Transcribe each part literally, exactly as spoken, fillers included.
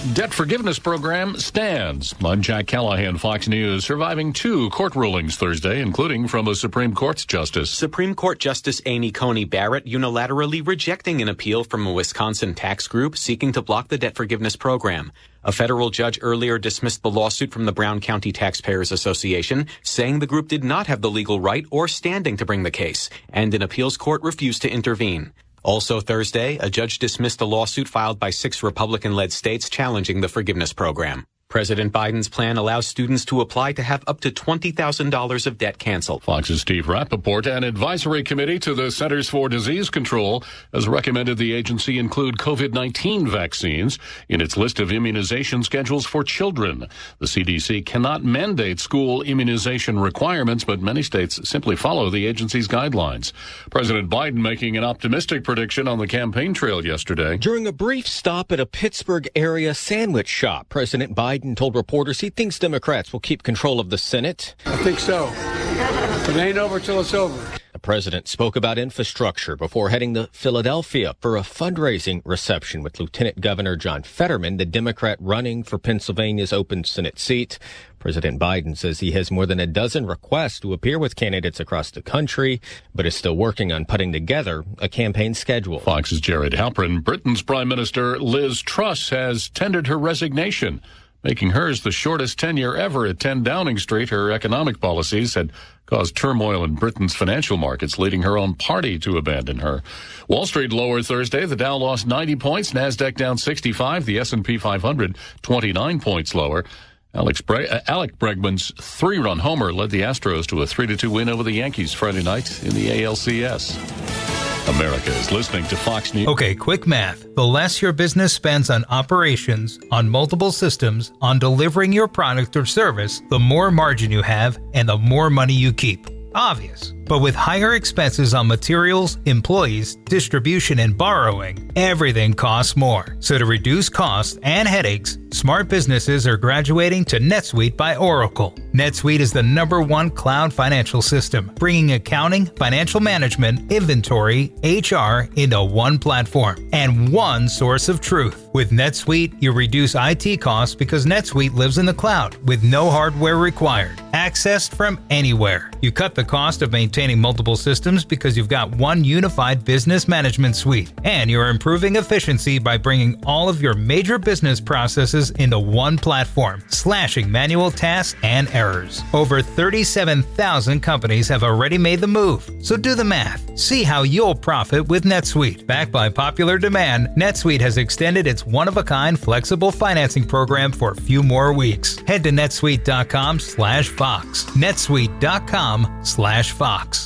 Debt forgiveness program stands. I'm Jack Callahan, Fox News. Surviving two court rulings Thursday, including from a Supreme Court justice. Supreme Court Justice Amy Coney Barrett unilaterally rejecting an appeal from a Wisconsin tax group seeking to block the debt forgiveness program. A federal judge earlier dismissed the lawsuit from the Brown County Taxpayers Association, saying the group did not have the legal right or standing to bring the case, and an appeals court refused to intervene. Also Thursday, a judge dismissed a lawsuit filed by six Republican-led states challenging the forgiveness program. President Biden's plan allows students to apply to have up to twenty thousand dollars of debt canceled. Fox's Steve Rappaport. An advisory committee to the Centers for Disease Control has recommended the agency include COVID nineteen vaccines in its list of immunization schedules for children. The C D C cannot mandate school immunization requirements, but many states simply follow the agency's guidelines. President Biden making an optimistic prediction on the campaign trail yesterday. During a brief stop at a Pittsburgh area sandwich shop, President Biden told reporters he thinks Democrats will keep control of the Senate. I think so. It ain't over till it's over. The president spoke about infrastructure before heading to Philadelphia for a fundraising reception with Lieutenant Governor John Fetterman, the Democrat running for Pennsylvania's open Senate seat. President Biden says he has more than a dozen requests to appear with candidates across the country, but is still working on putting together a campaign schedule. Fox's Jared Halpern. Britain's Prime Minister Liz Truss has tendered her resignation, making hers the shortest tenure ever at ten Downing Street. Her economic policies had caused turmoil in Britain's financial markets, leading her own party to abandon her. Wall Street lower Thursday. The Dow lost ninety points, NASDAQ down sixty-five, the S and P five hundred twenty-nine points lower. Alex Bre- uh, Alec Bregman's three-run homer led the Astros to a three to two win over the Yankees Friday night in the A L C S. America is listening to Fox News. Okay, quick math. The less your business spends on operations, on multiple systems, on delivering your product or service, the more margin you have and the more money you keep. Obvious. But with higher expenses on materials, employees, distribution, and borrowing, everything costs more. So to reduce costs and headaches, smart businesses are graduating to NetSuite by Oracle. NetSuite is the number one cloud financial system, bringing accounting, financial management, inventory, H R into one platform and one source of truth. With NetSuite, you reduce I T costs because NetSuite lives in the cloud with no hardware required, accessed from anywhere. You cut the cost of maintaining multiple systems because you've got one unified business management suite, and you're improving efficiency by bringing all of your major business processes into one platform, slashing manual tasks and errors. Over thirty-seven thousand companies have already made the move, so do the math. See how you'll profit with NetSuite. Backed by popular demand, NetSuite has extended its one-of-a-kind flexible financing program for a few more weeks. Head to netsuite.com slash Fox. netsuite.com slash Fox.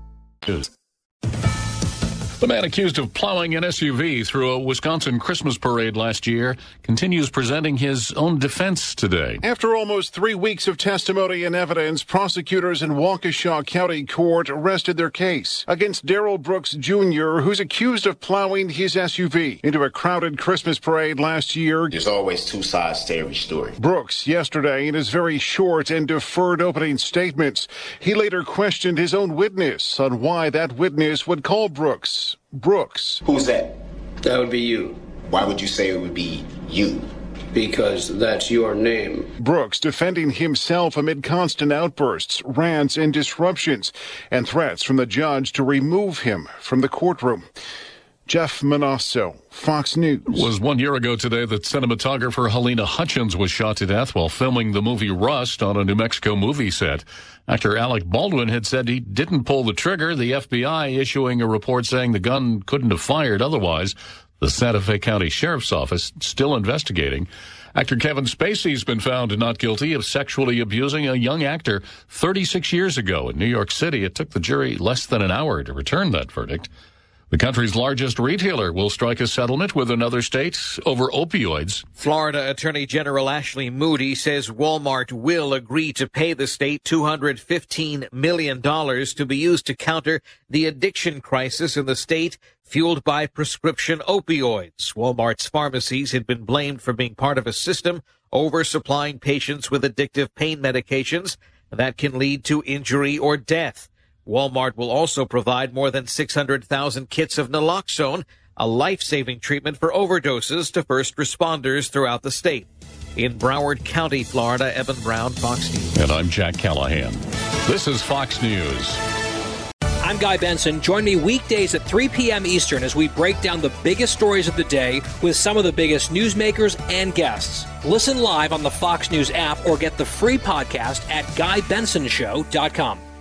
The man accused of plowing an S U V through a Wisconsin Christmas parade last year continues presenting his own defense today. After almost three weeks of testimony and evidence, prosecutors in Waukesha County Court rested their case against Daryl Brooks Junior, who's accused of plowing his S U V into a crowded Christmas parade last year. There's always two sides to every story. Brooks, yesterday, in his very short and deferred opening statements, he later questioned his own witness on why that witness would call Brooks Brooks. Who's that? That would be you. Why would you say it would be you? Because that's your name. Brooks defending himself amid constant outbursts, rants, and disruptions, and threats from the judge to remove him from the courtroom. Jeff Manasso, Fox News. It was one year ago today that cinematographer Helena Hutchins was shot to death while filming the movie Rust on a New Mexico movie set. Actor Alec Baldwin had said he didn't pull the trigger, the F B I issuing a report saying the gun couldn't have fired otherwise. The Santa Fe County Sheriff's Office still investigating. Actor Kevin Spacey's been found not guilty of sexually abusing a young actor thirty-six years ago in New York City. It took the jury less than an hour to return that verdict. The country's largest retailer will strike a settlement with another state over opioids. Florida Attorney General Ashley Moody says Walmart will agree to pay the state two hundred fifteen million dollars to be used to counter the addiction crisis in the state fueled by prescription opioids. Walmart's pharmacies had been blamed for being part of a system oversupplying patients with addictive pain medications that can lead to injury or death. Walmart will also provide more than six hundred thousand kits of naloxone, a life-saving treatment for overdoses to first responders throughout the state. In Broward County, Florida, Evan Brown, Fox News. And I'm Jack Callahan. This is Fox News. I'm Guy Benson. Join me weekdays at three p.m. Eastern as we break down the biggest stories of the day with some of the biggest newsmakers and guests. Listen live on the Fox News app or get the free podcast at guy benson show dot com.